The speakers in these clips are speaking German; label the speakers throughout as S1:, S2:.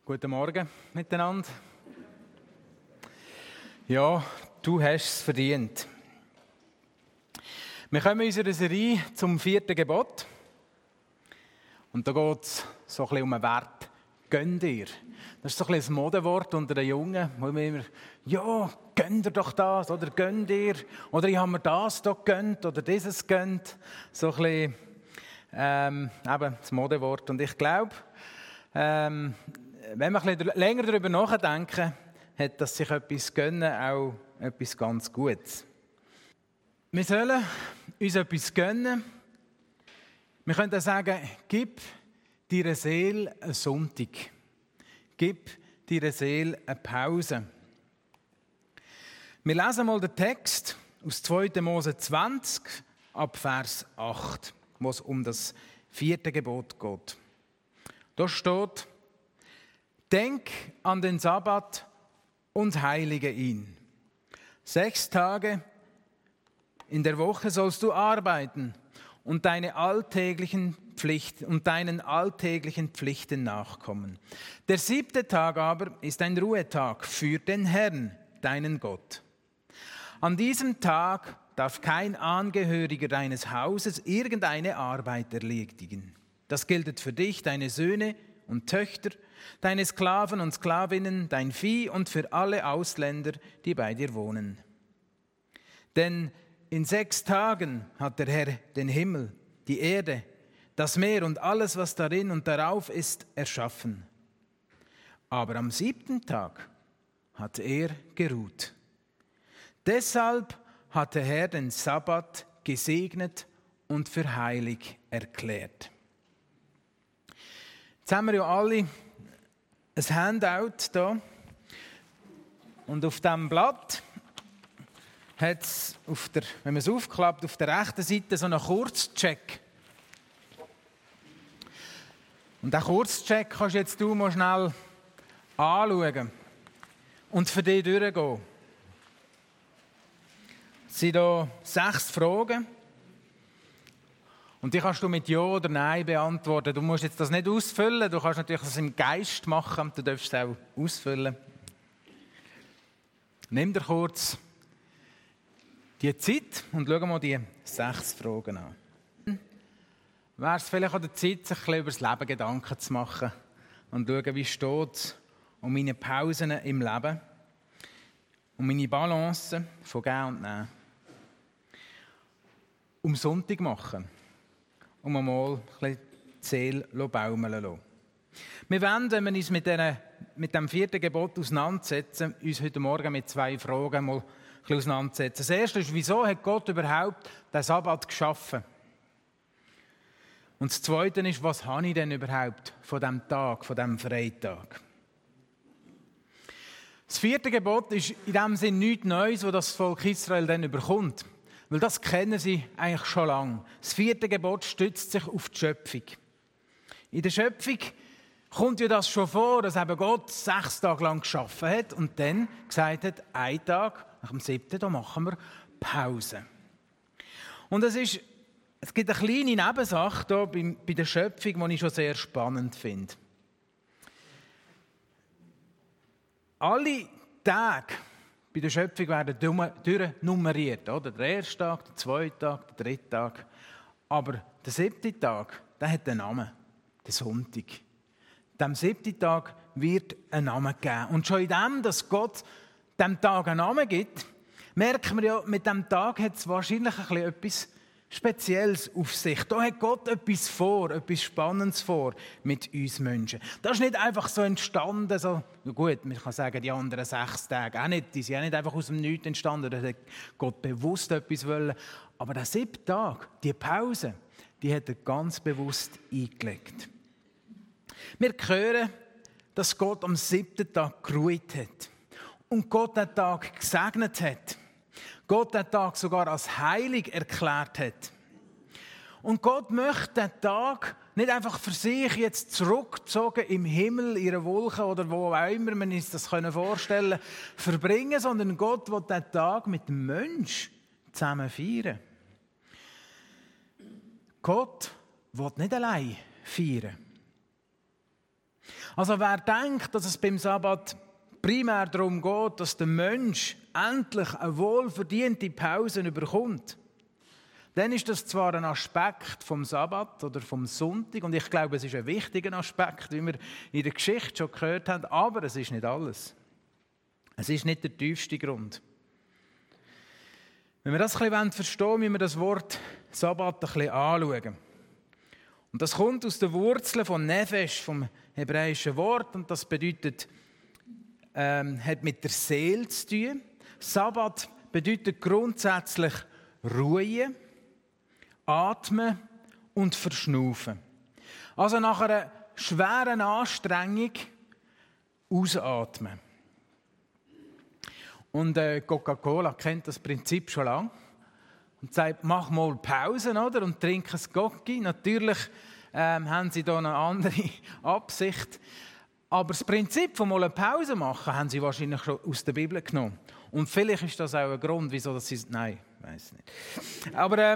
S1: Guten Morgen miteinander. Ja, du hast es verdient. Wir kommen in unserer Serie zum 4. Gebot. Und da geht es so ein bisschen um den Wert «Gönn dir». Das ist so ein bisschen ein Modewort unter den Jungen, wo wir immer «Ja, gönn dir doch das» oder «Gönn dir» oder «Ich habe mir das doch gönnt» oder «Dieses gönnt». So ein bisschen eben das Modewort. Und ich glaube, wenn wir ein bisschen länger darüber nachdenken, hat das sich etwas gönnen auch etwas ganz Gutes. Wir sollen uns etwas gönnen. Wir können auch sagen, gib deiner Seele einen Sonntag. Gib deiner Seele eine Pause. Wir lesen mal den Text aus 2. Mose 20 ab Vers 8, wo es um das 4. Gebot geht. Da steht: Denk an den Sabbat und heilige ihn. 6 Tage in der Woche sollst du arbeiten und deinen alltäglichen Pflichten nachkommen. Der 7. Tag aber ist ein Ruhetag für den Herrn, deinen Gott. An diesem Tag darf kein Angehöriger deines Hauses irgendeine Arbeit erledigen. Das gilt für dich, deine Söhne und Töchter, deine Sklaven und Sklavinnen, dein Vieh und für alle Ausländer, die bei dir wohnen. Denn in 6 Tagen hat der Herr den Himmel, die Erde, das Meer und alles, was darin und darauf ist, erschaffen. Aber am 7. Tag hat er geruht. Deshalb hat der Herr den Sabbat gesegnet und für heilig erklärt. Jetzt haben wir ja alle ein Handout hier. Und auf diesem Blatt hat es, wenn man es aufklappt, auf der rechten Seite so einen Kurzcheck. Und diesen Kurzcheck kannst du jetzt mal schnell anschauen und für dich durchgehen. Es sind hier 6 Fragen. Und die kannst du mit Ja oder Nein beantworten. Du musst jetzt das nicht ausfüllen, du kannst natürlich das im Geist machen, du darfst es auch ausfüllen. Nimm dir kurz die Zeit und schau mal die 6 Fragen an. Wäre es vielleicht an der Zeit, sich ein bisschen über das Leben Gedanken zu machen und schauen, wie steht es um meine Pausen im Leben, um meine Balance von Geben und Nehmen, um Sonntag machen. Um einmal ein bisschen die Seele baumeln zu lassen. Wir wollen, wenn wir uns mit dem 4. Gebot auseinandersetzen, uns heute Morgen mit 2 Fragen mal ein bisschen auseinandersetzen. Das erste ist, wieso hat Gott überhaupt den Sabbat geschaffen? Und das zweite ist, was habe ich denn überhaupt von diesem Tag, von diesem Freitag? Das 4. Gebot ist in dem Sinne nichts Neues, was das Volk Israel dann überkommt. Weil das kennen sie eigentlich schon lange. Das 4. Gebot stützt sich auf die Schöpfung. In der Schöpfung kommt ja das schon vor, dass eben Gott 6 Tage lang geschaffen hat und dann gesagt hat, einen Tag, nach dem 7. da machen wir Pause. Und es gibt eine kleine Nebensache hier bei der Schöpfung, die ich schon sehr spannend finde. Alle Tage bei der Schöpfung werden durchnummeriert. Oder? Der 1. Tag, der 2. Tag, der 3. Tag. Aber der 7. Tag, der hat einen Namen. Der Sonntag. Dem 7. Tag wird ein Name gegeben. Und schon in dem, dass Gott dem Tag einen Namen gibt, merken wir ja, mit dem Tag hat es wahrscheinlich ein bisschen etwas Spezielles auf sich. Da hat Gott etwas vor, etwas Spannendes vor mit uns Menschen. Das ist nicht einfach so entstanden, so, gut, man kann sagen, die anderen 6 Tage auch nicht, die sind auch nicht einfach aus dem Nichts entstanden, da hat Gott bewusst etwas wollen. Aber der 7. Tag, die Pause, die hat er ganz bewusst eingelegt. Wir hören, dass Gott am 7. Tag geruht hat und Gott den Tag gesegnet hat. Gott den Tag sogar als heilig erklärt hat. Und Gott möchte den Tag nicht einfach für sich jetzt zurückgezogen im Himmel, in einer Wolke oder wo auch immer man sich das vorstellen kann, verbringen, sondern Gott will den Tag mit dem Menschen zusammen feiern. Gott will nicht allein feiern. Also wer denkt, dass es beim Sabbat primär darum geht, dass der Mensch endlich eine wohlverdiente Pause bekommt, dann ist das zwar ein Aspekt vom Sabbat oder vom Sonntag, und ich glaube, es ist ein wichtiger Aspekt, wie wir in der Geschichte schon gehört haben, aber es ist nicht alles. Es ist nicht der tiefste Grund. Wenn wir das ein bisschen verstehen wollen, müssen wir das Wort Sabbat ein bisschen anschauen. Und das kommt aus den Wurzeln von Nefesh, vom hebräischen Wort, und das bedeutet, hat mit der Seele zu tun. Sabbat bedeutet grundsätzlich Ruhe, Atmen und Verschnaufen. Also nach einer schweren Anstrengung ausatmen. Und Coca-Cola kennt das Prinzip schon lange und sagt, mach mal Pausen, oder? Und trink ein Gocki. Natürlich haben sie da eine andere Absicht. Aber das Prinzip von mal eine Pause machen, haben sie wahrscheinlich schon aus der Bibel genommen. Und vielleicht ist das auch ein Grund, wieso das sie... Nein, ich weiss nicht. Aber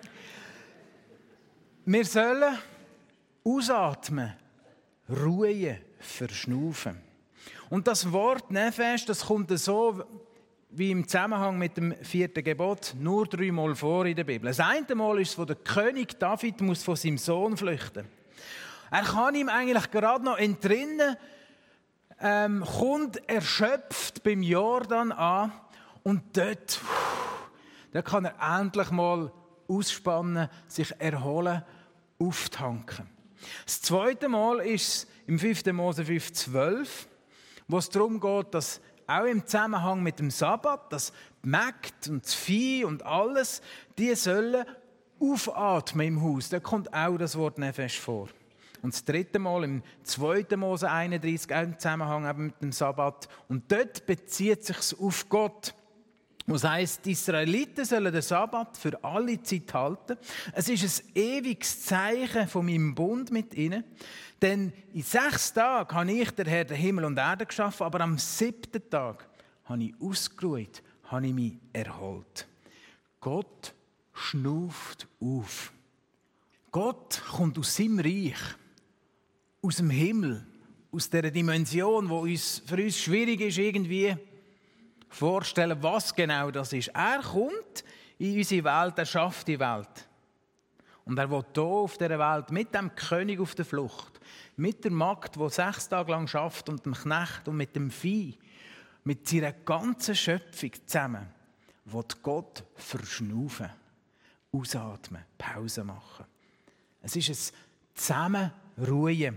S1: wir sollen ausatmen, ruhen, verschnaufen. Und das Wort Nefesh, das kommt so wie im Zusammenhang mit dem 4. Gebot nur 3-mal vor in der Bibel. Das eine Mal ist es, wo der König David muss von seinem Sohn flüchten. Er kann ihm eigentlich gerade noch entrinnen, kommt erschöpft beim Jordan an und dort kann er endlich mal ausspannen, sich erholen, auftanken. Das zweite Mal ist es im 5. Mose 5,12, wo es darum geht, dass auch im Zusammenhang mit dem Sabbat, dass die Mägde und das Vieh und alles, die sollen aufatmen im Haus. Da kommt auch das Wort Nefesh vor. Und das dritte Mal im 2. Mose 31, auch im Zusammenhang mit dem Sabbat. Und dort bezieht es sich auf Gott. Das heisst, die Israeliten sollen den Sabbat für alle Zeit halten. Es ist ein ewiges Zeichen von meinem Bund mit ihnen. Denn in 6 Tagen habe ich, der Herr, den Himmel und Erde geschaffen, aber am 7. Tag habe ich ausgeruht, habe ich mich erholt. Gott schnauft auf. Gott kommt aus seinem Reich, aus dem Himmel, aus dieser Dimension, die für uns schwierig ist, irgendwie vorstellen, was genau das ist. Er kommt in unsere Welt, er schafft die Welt. Und er will hier auf dieser Welt mit dem König auf der Flucht, mit der Magd, die 6 Tage lang schafft, und dem Knecht und mit dem Vieh, mit seiner ganzen Schöpfung zusammen, will Gott verschnaufen, ausatmen, Pause machen. Es ist ein Zusammenruhen.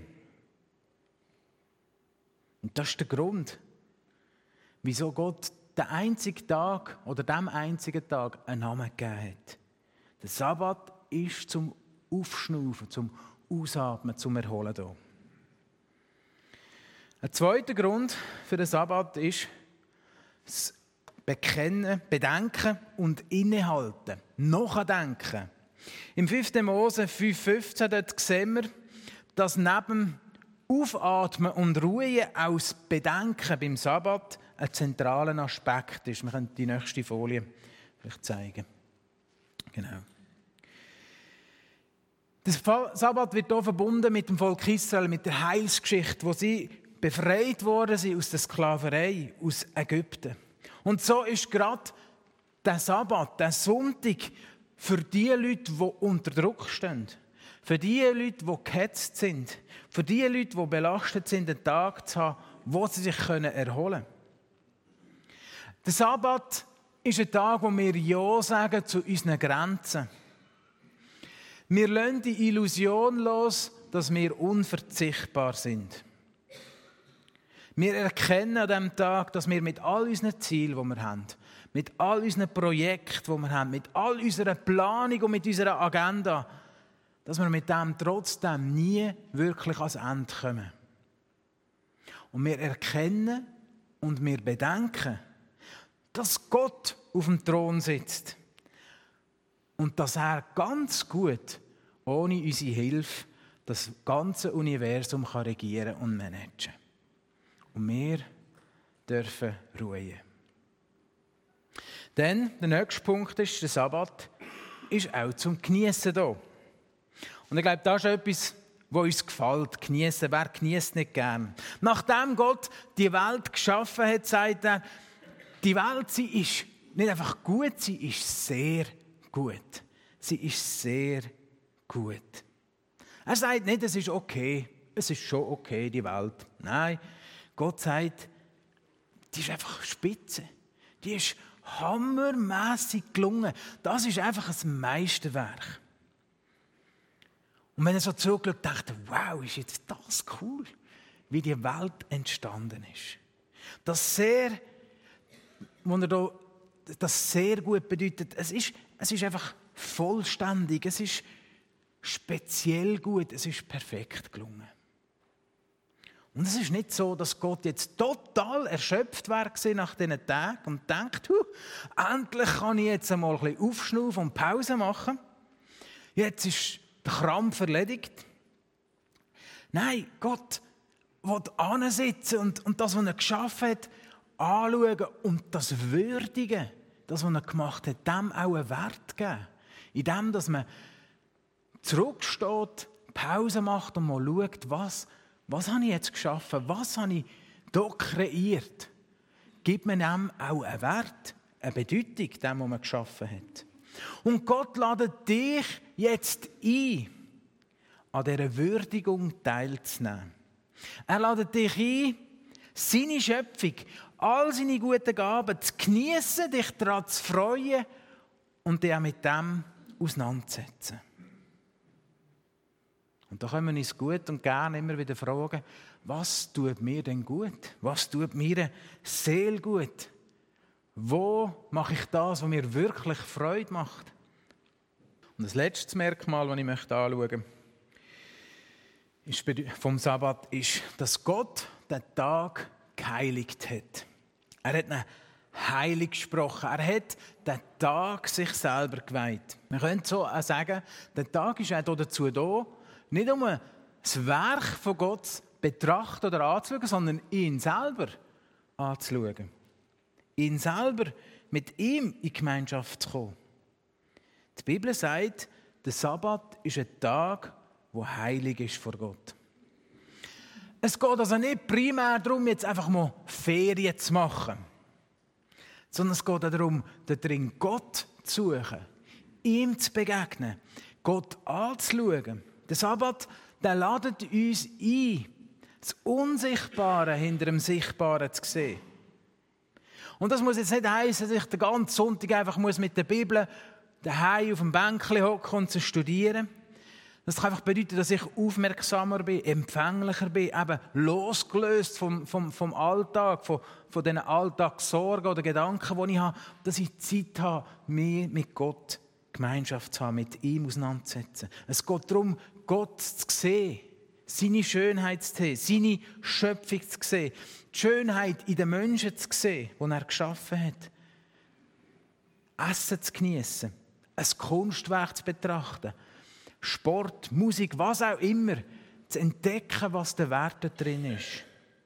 S1: Und das ist der Grund, wieso Gott den einzigen Tag oder dem einzigen Tag einen Namen gegeben hat. Der Sabbat ist zum Aufschnaufen, zum Ausatmen, zum Erholen da. Ein zweiter Grund für den Sabbat ist das Bekennen, Bedenken und Innehalten, Nachdenken. Im 5. Mose 5,15 dort sehen wir, dass neben Aufatmen und Ruhe auch das Bedenken beim Sabbat ein zentraler Aspekt ist. Wir können die nächste Folie vielleicht zeigen. Genau. Der Sabbat wird hier verbunden mit dem Volk Israel, mit der Heilsgeschichte, wo sie befreit worden sind aus der Sklaverei, aus Ägypten. Und so ist gerade der Sabbat, der Sonntag, für die Leute, die unter Druck stehen, für die Leute, die gehetzt sind, für die Leute, die belastet sind, einen Tag zu haben, wo sie sich erholen können. Der Sabbat ist ein Tag, wo wir Ja sagen zu unseren Grenzen. Wir lassen die Illusion los, dass wir unverzichtbar sind. Wir erkennen an diesem Tag, dass wir mit all unseren Zielen, die wir haben, mit all unseren Projekten, die wir haben, mit all unserer Planung und mit unserer Agenda, dass wir mit dem trotzdem nie wirklich ans Ende kommen. Und wir erkennen und wir bedenken, dass Gott auf dem Thron sitzt und dass er ganz gut, ohne unsere Hilfe, das ganze Universum kann regieren und managen. Und wir dürfen ruhen. Dann, der nächste Punkt ist, der Sabbat ist auch zum Geniessen da. Und ich glaube, das ist etwas, wo uns gefällt. Geniessen, wer genießt nicht gern? Nachdem Gott die Welt geschaffen hat, sagt er, die Welt, sie ist nicht einfach gut, sie ist sehr gut. Sie ist sehr gut. Er sagt nicht, es ist okay, es ist schon okay, die Welt. Nein, Gott sagt, die ist einfach spitze. Die ist hammermässig gelungen. Das ist einfach ein Meisterwerk. Und wenn er so zurückschaut, dachte wow, ist jetzt das cool, wie die Welt entstanden ist. Das sehr, was er da, das sehr gut bedeutet, es ist einfach vollständig, es ist speziell gut, es ist perfekt gelungen. Und es ist nicht so, dass Gott jetzt total erschöpft war nach diesen Tagen und denkt, endlich kann ich jetzt einmal ein bisschen aufschnaufen und Pause machen. Jetzt ist der Krampf erledigt. Nein, Gott will hinsitzen und das, was er geschaffen hat, anschauen und das Würdigen, das, was er gemacht hat, dem auch einen Wert geben. In dem, dass man zurücksteht, Pause macht und mal schaut, was habe ich jetzt geschaffen? Was habe ich hier kreiert? Gibt man dem auch einen Wert, eine Bedeutung, dem, was man geschaffen hat? Und Gott lädt dich jetzt ein, an dieser Würdigung teilzunehmen. Er lädt dich ein, seine Schöpfung, all seine guten Gaben zu geniessen, dich daran zu freuen und dich auch mit dem auseinanderzusetzen. Und da können wir uns gut und gerne immer wieder fragen, was tut mir denn gut? Was tut mir Seele gut? Wo mache ich das, was mir wirklich Freude macht? Und das letzte Merkmal, das ich anschauen möchte, vom Sabbat ist, dass Gott den Tag geheiligt hat. Er hat ihn heilig gesprochen. Er hat den Tag sich selber geweiht. Man könnte so auch sagen, der Tag ist auch dazu da, nicht um das Werk von Gott zu betrachten oder anzuschauen, sondern ihn selber anzuschauen. Ihn selber mit ihm in Gemeinschaft zu kommen. Die Bibel sagt, der Sabbat ist ein Tag, der heilig ist vor Gott. Es geht also nicht primär darum, jetzt einfach mal Ferien zu machen, sondern es geht darum, darin Gott zu suchen, ihm zu begegnen, Gott anzuschauen. Der Sabbat, der ladet uns ein, das Unsichtbare hinter dem Sichtbaren zu sehen. Und das muss jetzt nicht heissen, dass ich den ganzen Sonntag einfach mit der Bibel daheim auf dem Bänkchen hocken und zu studieren. Das kann einfach bedeuten, dass ich aufmerksamer bin, empfänglicher bin, eben losgelöst vom Alltag, von diesen Alltagssorgen oder Gedanken, die ich habe, dass ich Zeit habe, mich mit Gott Gemeinschaft zu haben, mit ihm auseinanderzusetzen. Es geht darum, Gott zu sehen, seine Schönheit zu sehen, seine Schöpfung zu sehen, die Schönheit in den Menschen zu sehen, die er geschaffen hat. Essen zu geniessen, ein Kunstwerk zu betrachten, Sport, Musik, was auch immer, zu entdecken, was der Wert drin ist.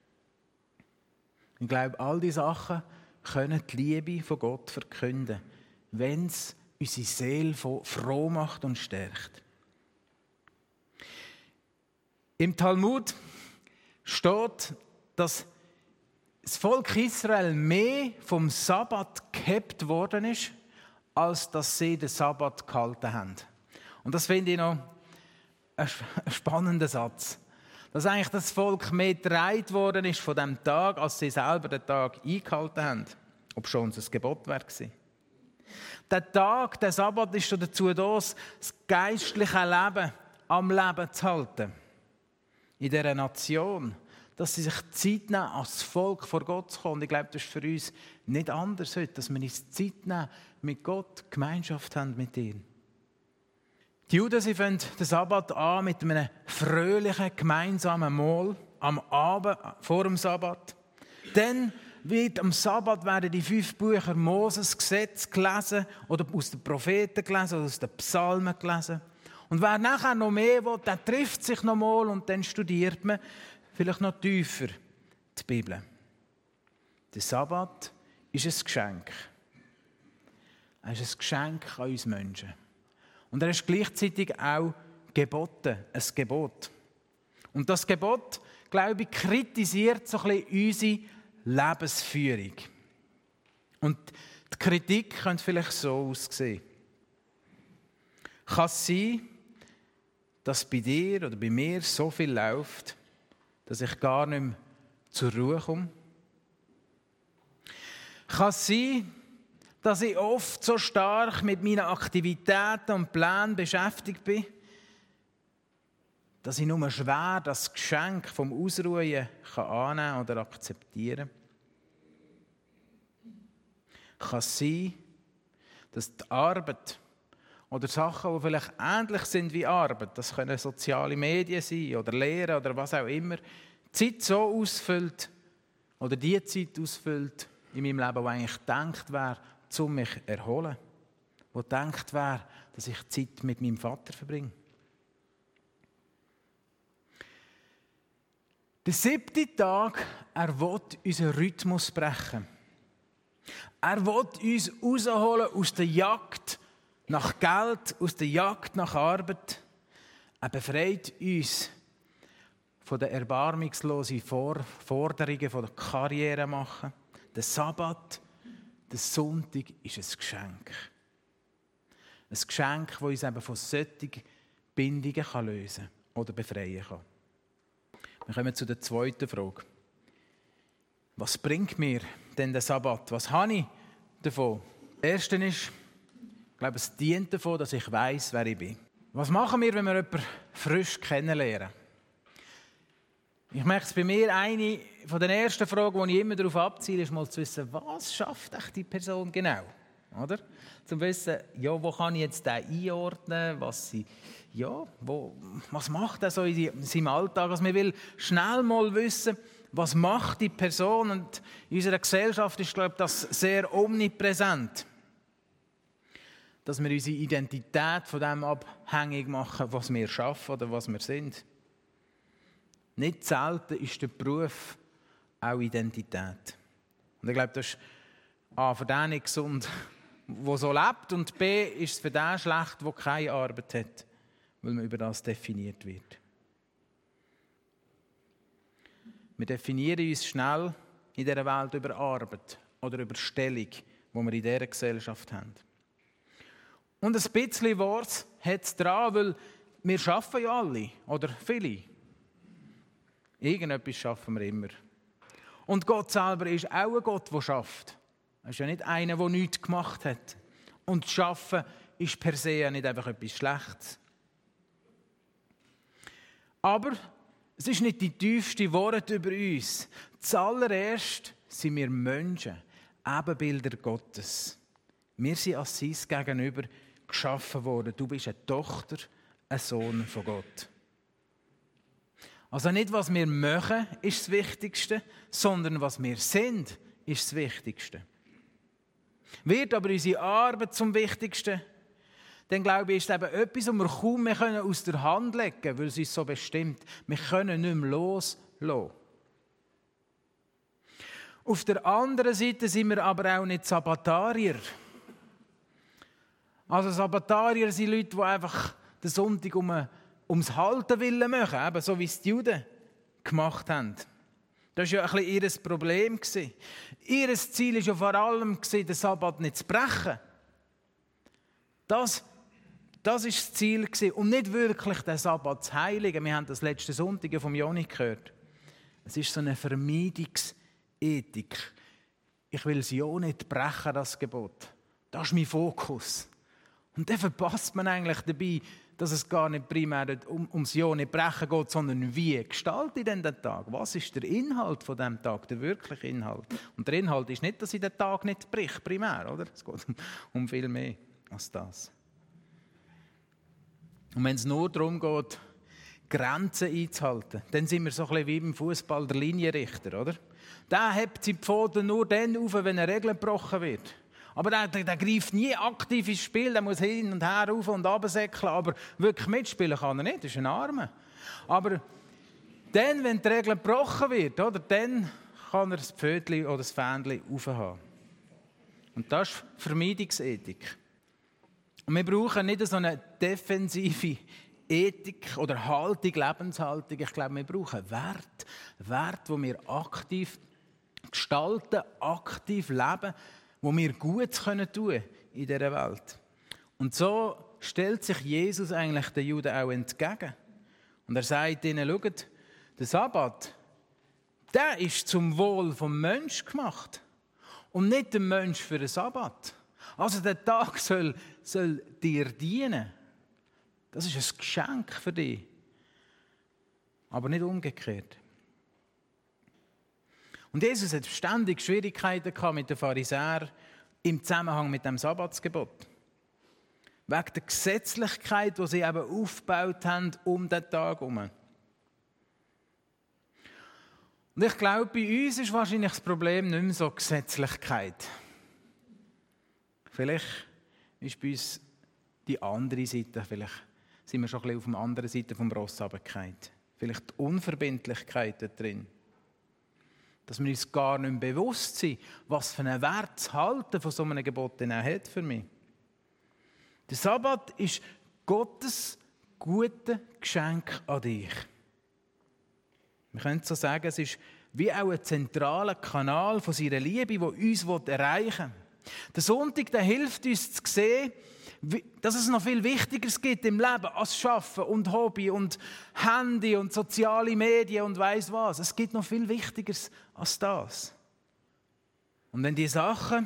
S1: Ich glaube, all diese Sachen können die Liebe von Gott verkünden, wenn es unsere Seele froh macht und stärkt. Im Talmud steht, dass das Volk Israel mehr vom Sabbat gehabt worden ist, als dass sie den Sabbat gehalten haben. Und das finde ich noch ein spannender Satz. Dass eigentlich das Volk mehr getragen worden ist von diesem Tag, als sie selber den Tag eingehalten haben. Ob schon es ein Gebot war. Der Tag, der Sabbat, ist dazu da, das geistliche Leben am Leben zu halten. In dieser Nation. Dass sie sich Zeit nehmen, als Volk vor Gott zu kommen. Und ich glaube, das ist für uns nicht anders heute, dass wir uns Zeit nehmen, mit Gott Gemeinschaft haben mit ihm. Die Juden, sie fangen den Sabbat an mit einem fröhlichen, gemeinsamen Mahl am Abend vor dem Sabbat. Dann wird am Sabbat werden die 5 Bücher Moses, Gesetz gelesen oder aus den Propheten gelesen oder aus den Psalmen gelesen. Und wer nachher noch mehr will, der trifft sich noch mal und dann studiert man vielleicht noch tiefer die Bibel. Der Sabbat ist ein Geschenk. Er ist ein Geschenk an uns Menschen. Und er ist gleichzeitig auch geboten, ein Gebot. Und das Gebot, glaube ich, kritisiert so ein bisschen unsere Lebensführung. Und die Kritik könnte vielleicht so aussehen. Kann es sein, dass bei dir oder bei mir so viel läuft, dass ich gar nicht mehr zur Ruhe komme? Kann es sein, dass ich oft so stark mit meinen Aktivitäten und Plänen beschäftigt bin, dass ich nur schwer das Geschenk vom Ausruhen annehmen oder akzeptieren kann? Kann es sein, dass die Arbeit oder Sachen, die vielleicht ähnlich sind wie Arbeit, das können soziale Medien sein oder Lehren oder was auch immer, die Zeit so ausfüllt oder die Zeit ausfüllt in meinem Leben, die eigentlich gedacht wäre, um mich zu erholen, wo gedacht wäre, dass ich Zeit mit meinem Vater verbringe. Der 7. Tag, er will unseren Rhythmus brechen. Er will uns rausholen aus der Jagd nach Geld, aus der Jagd nach Arbeit. Er befreit uns von den erbarmungslosen Forderungen von der Karriere machen. Der Sabbat, der Sonntag ist ein Geschenk. Ein Geschenk, das uns eben von solchen Bindungen lösen oder befreien kann. Wir kommen zu der zweiten Frage. Was bringt mir denn der Sabbat? Was habe ich davon? Das Erste ist, ich glaube, es dient davon, dass ich weiss, wer ich bin. Was machen wir, wenn wir jemanden frisch kennenlernen? Ich merke es bei mir, eine von den ersten Fragen, die ich immer darauf abziele, ist mal zu wissen, was schafft echt die Person genau? Oder? Zum Wissen, ja, wo kann ich jetzt den einordnen, was macht er so in seinem Alltag? Also man will schnell mal wissen, was macht die Person, und in unserer Gesellschaft ist, glaube ich, das sehr omnipräsent, dass wir unsere Identität von dem abhängig machen, was wir schaffen oder was wir sind. Nicht selten ist der Beruf auch Identität. Und ich glaube, das ist A, für den nicht gesund, der so lebt, und B, ist es für den schlecht, der keine Arbeit hat, weil man über das definiert wird. Wir definieren uns schnell in dieser Welt über Arbeit oder über Stellung, die wir in dieser Gesellschaft haben. Und ein bisschen Wort hat es dran, weil wir arbeiten ja alle, oder viele. Irgendetwas schaffen wir immer. Und Gott selber ist auch ein Gott, der schafft. Er ist ja nicht einer, der nichts gemacht hat. Und das Schaffen ist per se ja nicht einfach etwas Schlechtes. Aber es ist nicht die tiefste Worte über uns. Zuallererst sind wir Menschen, Ebenbilder Gottes. Wir sind als sein Gegenüber geschaffen worden. Du bist eine Tochter, ein Sohn von Gott. Also nicht, was wir machen, ist das Wichtigste, sondern was wir sind, ist das Wichtigste. Wird aber unsere Arbeit zum Wichtigsten, dann glaube ich, ist es eben etwas, das wir kaum mehr aus der Hand legen können, weil es uns so bestimmt. Wir können nicht mehr loslassen. Auf der anderen Seite sind wir aber auch nicht Sabbatarier. Also Sabbatarier sind Leute, die einfach den Sonntag ums Halten willen machen, eben so wie es die Juden gemacht haben. Das war ja ein bisschen ihr Problem. Ihr Ziel war ja vor allem, den Sabbat nicht zu brechen. Das war das Ziel. Und nicht wirklich den Sabbat zu heiligen. Wir haben das letzten Sonntag vom Joni gehört. Es ist so eine Vermeidungsethik. Ich will es ja nicht brechen, das Gebot. Das ist mein Fokus. Und dann verpasst man eigentlich dabei, dass es gar nicht primär ums Ja nicht brechen geht, sondern wie gestalte ich denn den Tag? Was ist der Inhalt von diesem Tag, der wirkliche Inhalt? Und der Inhalt ist nicht, dass ich den Tag nicht bricht, primär, oder? Es geht um viel mehr als das. Und wenn es nur darum geht, Grenzen einzuhalten, dann sind wir so ein bisschen wie im Fußball der Linienrichter, oder? Der hebt die Pfoten nur dann auf, wenn eine Regel gebrochen wird. Aber der greift nie aktiv ins Spiel, der muss hin und her rauf und runter säckeln, aber wirklich mitspielen kann er nicht, das ist ein Armer. Aber dann, wenn die Regel gebrochen wird, oder, dann kann er das Pfötchen oder das Fähnchen raufhaben. Und das ist Vermeidungsethik. Und wir brauchen nicht so eine defensive Ethik oder Haltung, Lebenshaltung. Ich glaube, wir brauchen Wert, wo wir aktiv gestalten, aktiv leben, wo wir Gutes tun können in dieser Welt. Und so stellt sich Jesus eigentlich den Juden auch entgegen. Und er sagt ihnen, schaut, der Sabbat, der ist zum Wohl vom Menschen gemacht und nicht der Mensch für den Sabbat. Also der Tag soll dir dienen. Das ist ein Geschenk für dich. Aber nicht umgekehrt. Und Jesus hat ständig Schwierigkeiten gehabt mit den Pharisäern im Zusammenhang mit dem Sabbatsgebot. Wegen der Gesetzlichkeit, die sie eben aufgebaut haben um den Tag herum. Und ich glaube, bei uns ist wahrscheinlich das Problem nicht mehr so Gesetzlichkeit. Vielleicht ist bei uns die andere Seite, vielleicht sind wir schon ein bisschen auf der anderen Seite vom Ross runtergefallen. Vielleicht die Unverbindlichkeit da drin. Dass wir uns gar nicht mehr bewusst sind, was für einen Wert das Halten von so einem Gebot denn auch hat für mich. Der Sabbat ist Gottes gutes Geschenk an dich. Wir können so sagen, es ist wie auch ein zentraler Kanal von seiner Liebe, der uns erreichen will. Der Sonntag, der hilft uns zu sehen, dass es noch viel Wichtigeres gibt im Leben als Arbeiten und Hobby und Handy und soziale Medien und weiss was. Es gibt noch viel Wichtigeres als das. Und wenn die Sachen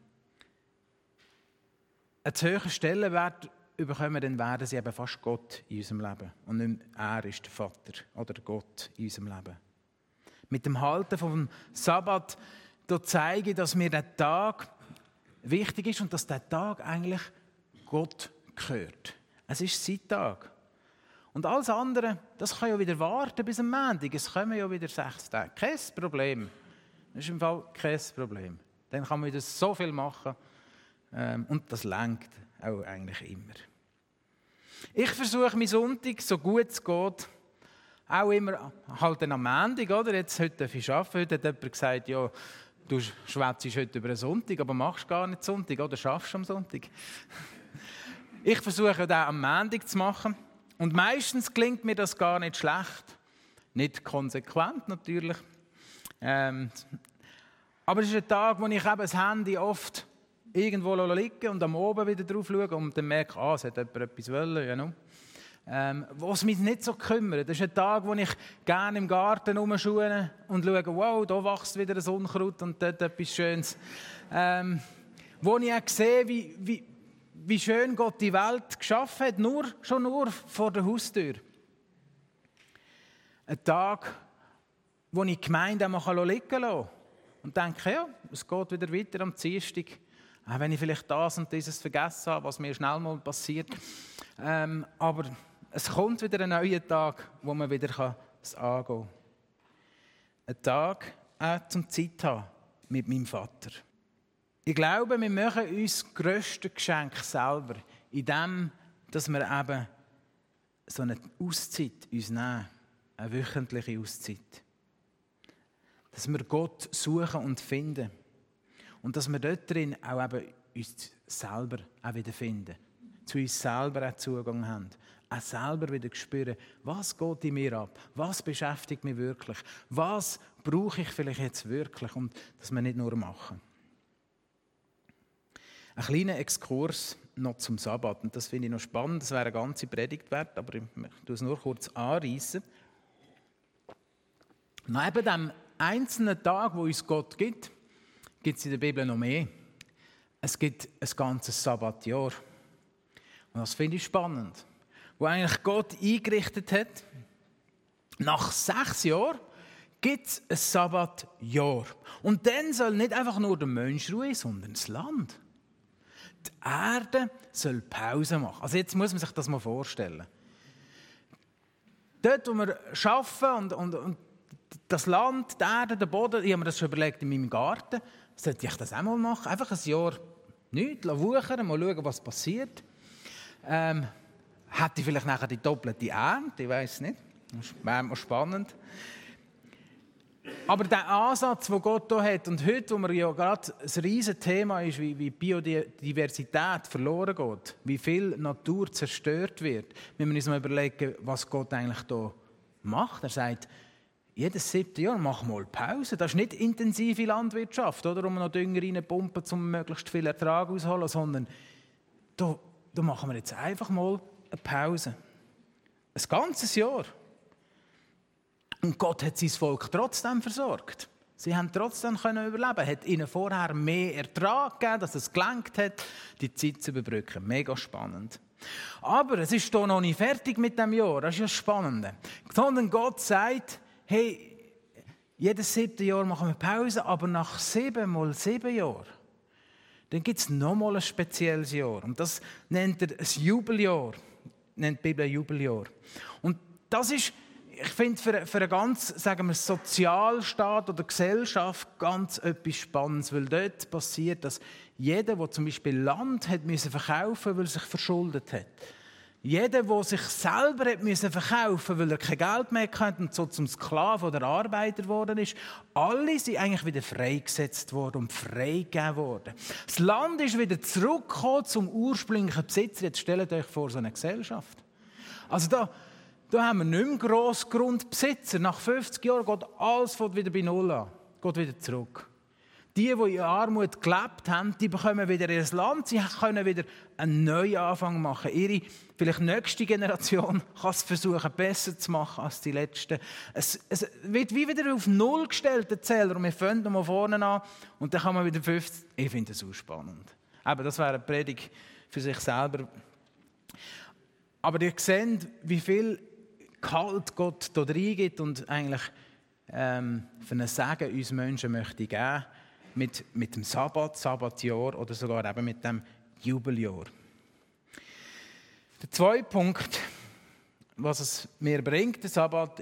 S1: einen zu hohen Stellenwert bekommen, dann werden sie eben fast Gott in unserem Leben. Und nicht mehr er ist der Vater oder Gott in unserem Leben. Mit dem Halten vom Sabbat zeige ich, dass mir der Tag wichtig ist und dass der Tag eigentlich Gott gehört. Es ist sein Tag. Und alles andere, das kann ja wieder warten bis am Montag. Es kommen ja wieder 6 Tage. Kein Problem. Das ist im Fall kein Problem. Dann kann man wieder so viel machen. Und das reicht auch eigentlich immer. Ich versuche, meinen Sonntag, so gut es geht, auch immer halt am Montag, oder? Jetzt, heute darf ich arbeiten. Heute hat jemand gesagt, ja, du schwätzt heute über einen Sonntag, aber machst gar nicht Sonntag, oder schaffst am Sonntag. Ich versuche das am Montag zu machen. Und meistens gelingt mir das gar nicht schlecht. Nicht konsequent natürlich. Aber es ist ein Tag, wo ich eben das Handy oft irgendwo liegen und am Abend wieder drauf schaue und dann merke, es hat jemand etwas wollen. Ja, no. Was mich nicht so kümmert. Das ist ein Tag, wo ich gerne im Garten rumschaue und schaue, wow, da wächst wieder ein Unkraut und dort etwas Schönes. Wo ich auch sehe, wie schön Gott die Welt geschaffen hat, schon nur vor der Haustür. Ein Tag, wo ich die Gemeinde auch mal liegen lassen kann und denke, ja, es geht wieder weiter am Dienstag. Auch wenn ich vielleicht das und dieses vergessen habe, was mir schnell mal passiert. Aber es kommt wieder ein neuer Tag, wo man wieder es angehen kann. Ein Tag auch zum Zeit haben mit meinem Vater. Ich glaube, wir machen uns das grösste Geschenk selber, indem dass wir eben so eine Auszeit uns nehmen, eine wöchentliche Auszeit. Dass wir Gott suchen und finden. Und dass wir dort drin auch eben uns selber auch wieder finden. Zu uns selber auch Zugang haben. Auch selber wieder spüren, was geht in mir ab? Was beschäftigt mich wirklich? Was brauche ich vielleicht jetzt wirklich? Und dass wir nicht nur machen. Ein kleiner Exkurs noch zum Sabbat. Und das finde ich noch spannend. Das wäre eine ganze Predigt wert, aber ich tue es nur kurz anreissen. Neben dem einzelnen Tag, wo uns Gott gibt es in der Bibel noch mehr. Es gibt ein ganzes Sabbatjahr. Und das finde ich spannend. Wo eigentlich Gott eingerichtet hat, nach 6 Jahren gibt es ein Sabbatjahr. Und dann soll nicht einfach nur der Mensch ruhen, sondern das Land. Die Erde soll Pause machen. Also jetzt muss man sich das mal vorstellen. Dort, wo wir arbeiten und das Land, die Erde, der Boden, ich habe mir das schon überlegt in meinem Garten, sollte ich das auch mal machen? Einfach ein Jahr nichts, wuchern, mal schauen, was passiert. Hätte ich vielleicht nachher die doppelte Ernte, ich weiß nicht. Das wäre mal spannend. Aber der Ansatz, den Gott hier hat, und heute, wo wir ja gerade ein riesiges Thema ist, wie Biodiversität verloren geht, wie viel Natur zerstört wird, müssen wir uns mal überlegen, was Gott eigentlich hier macht. Er sagt, jedes 7. Jahr mach mal Pause. Das ist nicht intensive Landwirtschaft, oder, um noch Dünger reinpumpen, um möglichst viel Ertrag auszuholen, sondern da machen wir jetzt einfach mal eine Pause. Ein ganzes Jahr. Und Gott hat sein Volk trotzdem versorgt. Sie haben trotzdem überleben. Hat ihnen vorher mehr Ertrag gegeben, dass es gelangt hat, die Zeit zu überbrücken. Mega spannend. Aber es ist hier noch nicht fertig mit dem Jahr. Das ist ja spannend. Sondern Gott sagt, hey, jedes 7. Jahr machen wir Pause, aber nach 7 mal 7 Jahren, dann gibt es nochmal ein spezielles Jahr. Und das nennt er ein Jubeljahr. Nennt die Bibel ein Jubeljahr. Und das ist, ich finde, für einen ganz, sagen wir, Sozialstaat oder Gesellschaft ganz etwas Spannendes, weil dort passiert, dass jeder, der zum Beispiel Land hat müssen verkaufen, weil er sich verschuldet hat, jeder, der sich selber hat müssen verkaufen, weil er kein Geld mehr hatte und so zum Sklaven oder Arbeiter geworden ist, alle sind eigentlich wieder freigesetzt worden und freigegeben worden. Das Land ist wieder zurückgekommen zum ursprünglichen Besitzer. Jetzt stellt euch vor, so eine Gesellschaft. Also da haben wir nicht mehr Grossgrundbesitzer. Nach 50 Jahren geht alles wieder bei Null an. Geht wieder zurück. Die in Armut gelebt haben, die bekommen wieder ihr Land. Sie können wieder einen neuen Anfang machen. Ihre vielleicht nächste Generation kann es versuchen, besser zu machen als die letzte. Es wird wie wieder auf Null gestellt, der Zähler. Und wir fangen nochmal vorne an und dann kann man wieder 50. Ich finde das auch spannend. Aber das wäre eine Predigt für sich selber. Aber ihr seht, wie viel Kalt Gott hier reingibt und eigentlich für einen Segen uns Menschen möchte geben, mit dem Sabbatjahr oder sogar eben mit dem Jubeljahr. Der zweite Punkt, was es mir bringt, der Sabbat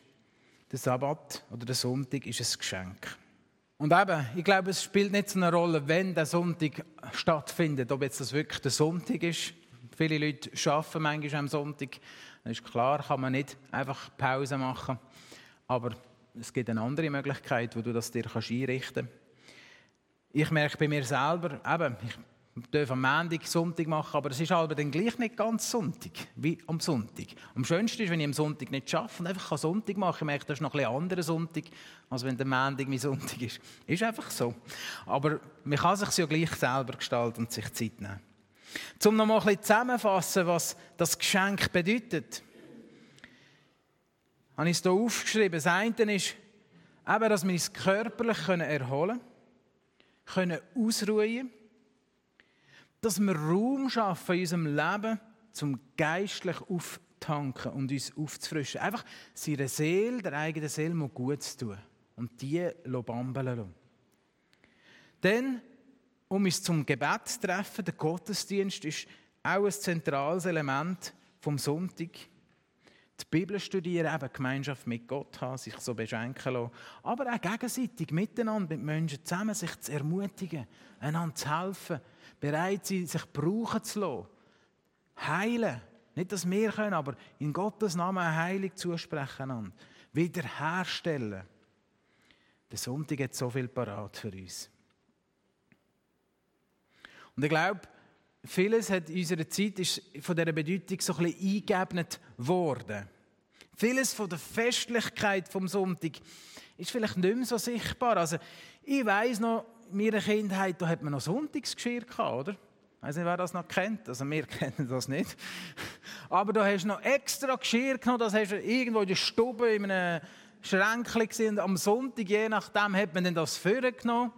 S1: oder der Sonntag ist ein Geschenk. Und eben, ich glaube, es spielt nicht so eine Rolle, wenn der Sonntag stattfindet, ob jetzt das wirklich der Sonntag ist. Viele Leute arbeiten manchmal am Sonntag. Das ist klar, kann man nicht einfach Pause machen. Aber es gibt eine andere Möglichkeit, wo du das dir einrichten kannst. Ich merke bei mir selber, eben, ich darf am Montag Sonntag machen, aber es ist aber dann gleich nicht ganz Sonntag, wie am Sonntag. Am schönsten ist, wenn ich am Sonntag nicht arbeite und einfach Sonntag machen kann. Ich merke, das ist noch ein bisschen anderer Sonntag, als wenn der Montag mein Sonntag ist. Ist einfach so. Aber man kann sich ja gleich selber gestalten und sich Zeit nehmen. Um noch mal ein bisschen zusammenzufassen, was das Geschenk bedeutet, habe ich es hier aufgeschrieben. Das eine ist, eben, dass wir uns körperlich erholen können ausruhen, dass wir Raum schaffen in unserem Leben, um geistlich aufzutanken und uns aufzufrischen. Einfach seiner Seele, der eigenen Seele, mal gut zu tun und die bambeln lassen. Dann, um uns zum Gebet zu treffen, der Gottesdienst ist auch ein zentrales Element vom Sonntag. Die Bibel studieren, eben Gemeinschaft mit Gott haben, sich so beschenken lassen. Aber auch gegenseitig, miteinander, mit Menschen zusammen, sich zu ermutigen, einander zu helfen, bereit sein, sich brauchen zu lassen. Heilen. Nicht, dass wir können, aber in Gottes Namen eine Heilung zusprechen. Und wiederherstellen. Der Sonntag hat so viel parat für uns. Und ich glaube, vieles hat in unserer Zeit ist von dieser Bedeutung so ein bisschen eingeebnet worden. Vieles von der Festlichkeit vom Sonntag ist vielleicht nicht mehr so sichtbar. Also, ich weiss noch, in meiner Kindheit, da hat man noch Sonntagsgeschirr gehabt, oder? Ich weiss nicht, wer das noch kennt. Also, wir kennen das nicht. Aber da hast du noch extra Geschirr genommen, das hast du irgendwo in der Stube in einem Schränkchen gesehen. Am Sonntag, je nachdem, hat man dann das vorgenommen.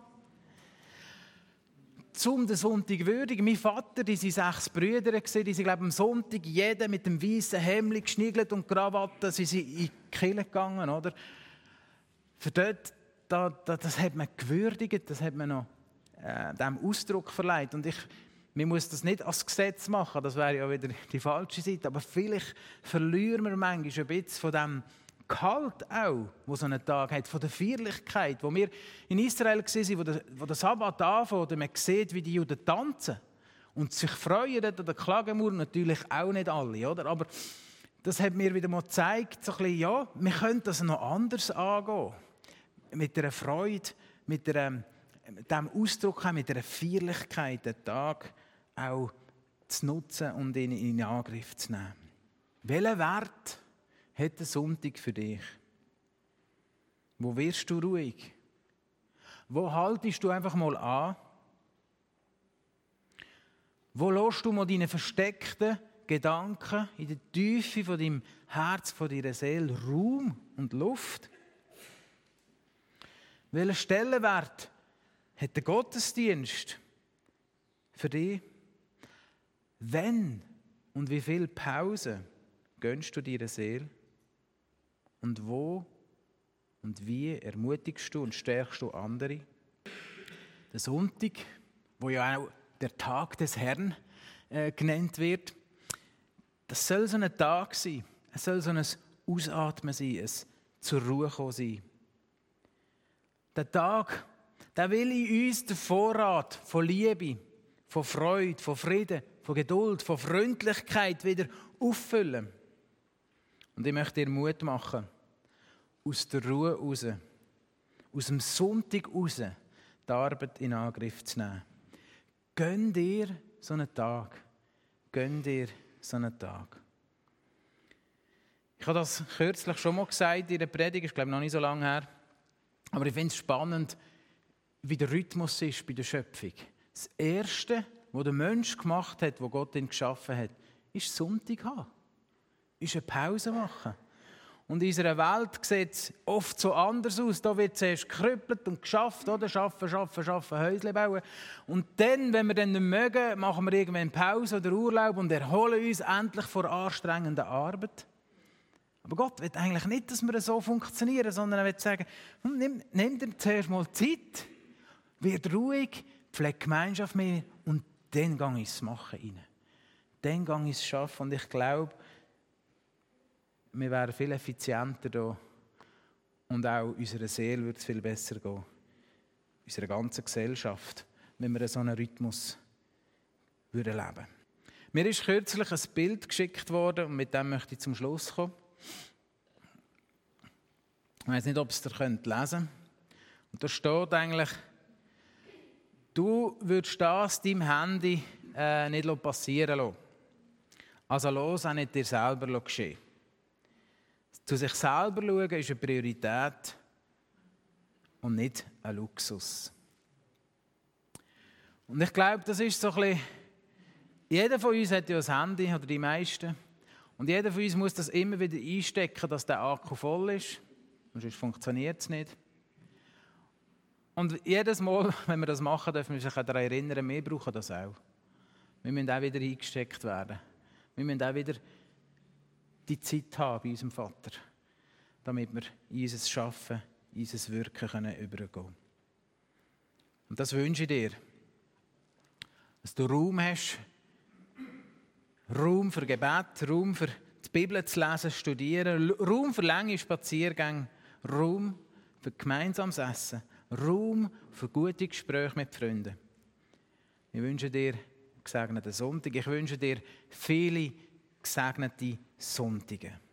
S1: Zum den Sonntag würdigen. Mein Vater, die sind 6 Brüder, die sind, glaube ich, am Sonntag, jeder mit dem weißen Hemd, geschniegelt und Krawatte, sie sind in die Kirche gegangen, oder? Für dort, das hat man gewürdigt, das hat man noch dem Ausdruck verleiht. Und man muss das nicht als Gesetz machen, das wäre ja wieder die falsche Seite, aber vielleicht verlieren wir manchmal ein bisschen von dem Gehalt auch, wo so einen Tag hat, von der Feierlichkeit, wo wir in Israel waren, wo der Sabbat anfängt, man sieht, wie die Juden tanzen und sich freuen an der Klagemauer, natürlich auch nicht alle, oder? Aber das hat mir wieder mal gezeigt, so ein bisschen, ja, wir können das noch anders angehen. mit einer Freude, mit diesem Ausdruck, mit einer Feierlichkeit den Tag auch zu nutzen und ihn in Angriff zu nehmen. Welchen Wert hat der Sonntag für dich? Wo wirst du ruhig? Wo haltest du einfach mal an? Wo lässt du mal deine versteckten Gedanken in der Tiefe von deinem Herz, von deiner Seele Raum und Luft? Welchen Stellenwert hat der Gottesdienst für dich? Wenn und wie viel Pause gönnst du deiner Seele? Und wo und wie ermutigst du und stärkst du andere? Der Sonntag, wo ja auch der Tag des Herrn genannt wird, das soll so ein Tag sein. Es soll so ein Ausatmen sein, ein zur Ruhe kommen sein. Der Tag, der will in uns den Vorrat von Liebe, von Freude, von Frieden, von Geduld, von Freundlichkeit wieder auffüllen. Und ich möchte dir Mut machen, aus der Ruhe raus, aus dem Sonntag raus, die Arbeit in Angriff zu nehmen. Gönn dir so einen Tag. Gönn dir so einen Tag. Ich habe das kürzlich schon mal gesagt in der Predigt, ist glaube ich noch nicht so lange her. Aber ich finde es spannend, wie der Rhythmus ist bei der Schöpfung. Das Erste, was der Mensch gemacht hat, was Gott ihn geschaffen hat, ist Sonntag haben. Ist eine Pause machen. Und in unserer Welt sieht es oft so anders aus. Da wird zuerst gekrüppelt und geschafft, oder? Schaffen, Häusle bauen. Und dann, wenn wir dann nicht mögen, machen wir irgendwann Pause oder Urlaub und erholen uns endlich vor anstrengender Arbeit. Aber Gott will eigentlich nicht, dass wir so funktionieren, sondern er will sagen, nimm dir zuerst mal Zeit, wird ruhig, pflegt Gemeinschaft mehr und dann gehe ich ins Machen rein. Dann gehe ich ins Schaffen und ich glaube, wir wären viel effizienter da und auch unserer Seele würde es viel besser gehen. Unserer ganzen Gesellschaft, wenn wir so einen Rhythmus leben würden. Mir ist kürzlich ein Bild geschickt worden und mit dem möchte ich zum Schluss kommen. Ich weiß nicht, ob ihr es lesen könnt. Und da steht eigentlich, du würdest das deinem Handy nicht passieren lassen. Also lass auch nicht dir selber geschehen. Zu sich selber schauen ist eine Priorität und nicht ein Luxus. Und ich glaube, das ist so ein bisschen, jeder von uns hat ja ein Handy, oder die meisten. Und jeder von uns muss das immer wieder einstecken, dass der Akku voll ist. Sonst funktioniert es nicht. Und jedes Mal, wenn wir das machen, dürfen wir uns daran erinnern, wir brauchen das auch. Wir müssen auch wieder eingesteckt werden. Wir müssen auch wieder die Zeit haben bei unserem Vater, damit wir in unser Schaffen, in unser Wirken übergehen können. Und das wünsche ich dir, dass du Raum hast, Raum für Gebet, Raum für die Bibel zu lesen, studieren, Raum für lange Spaziergänge, Raum für gemeinsames Essen, Raum für gute Gespräche mit Freunden. Ich wünsche dir einen gesegneten Sonntag. Ich wünsche dir viele gesegnete Sonntage.